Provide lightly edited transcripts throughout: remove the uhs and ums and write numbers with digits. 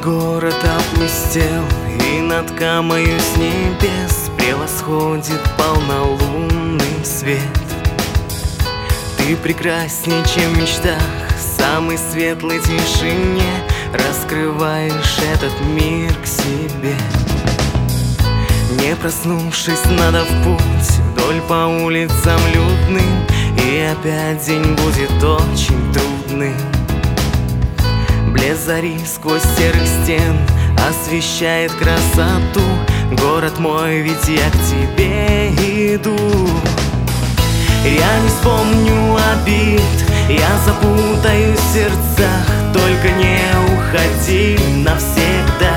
город опустел, и над Камою с небес превосходит полнолунный свет. Ты прекрасней, чем в мечтах, в самой светлой тишине раскрываешь этот мир к себе. Не проснувшись, надо в путь вдоль по улицам людным, и опять день будет очень трудным. Блеск зари сквозь серых стен освещает красоту. Город мой, ведь я к тебе иду. Я не вспомню обид, я запутаюсь в сердцах, только не уходи навсегда.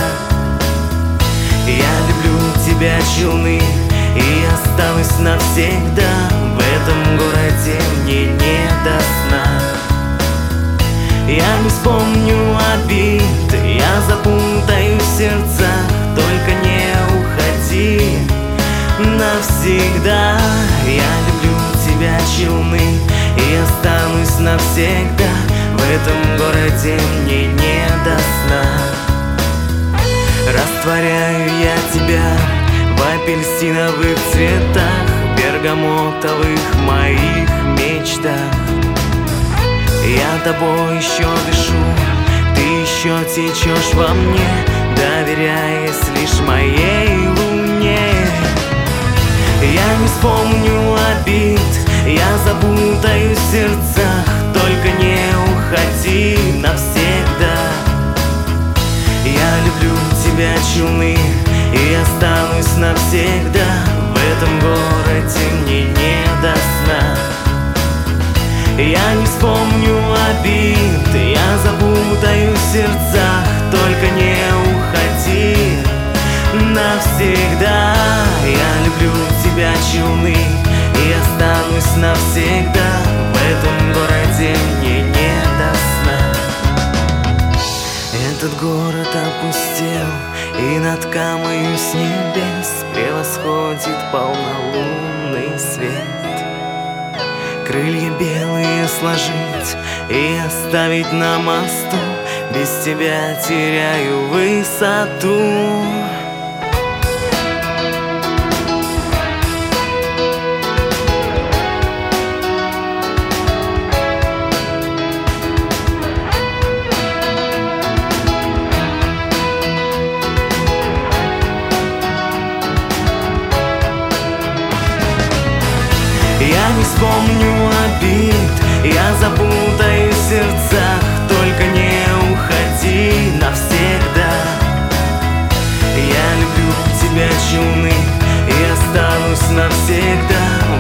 Я люблю тебя, Челны, и останусь навсегда. В этом городе мне не до сна. Я не вспомню обид, я запутаюсь в сердцах, только не уходи навсегда. Я люблю тебя, Челны, и останусь навсегда. В этом городе мне не до сна. Растворяю я тебя в апельсиновых цветах, бергамотовых моих мечтах. Я тобой еще дышу, ты еще течешь во мне, доверяясь лишь моей луне. Я не вспомню обид, я запутаюсь в сердцах, только не уходи навсегда. Я люблю тебя, Челны, и останусь навсегда. В этом городе мне не до сна. Я не вспомню обид, я запутаюсь в сердцах, только не уходи навсегда. Я люблю тебя, Челны, и останусь навсегда. В этом городе мне не до сна. Этот город опустел, и над Камою с небес превосходит полнолунный свет. Крылья белые сложить и оставить на мосту, без тебя теряю высоту. Я не вспомню обид, я запутаюсь в сердцах, только не уходи навсегда. Я люблю тебя, Челны, и останусь навсегда.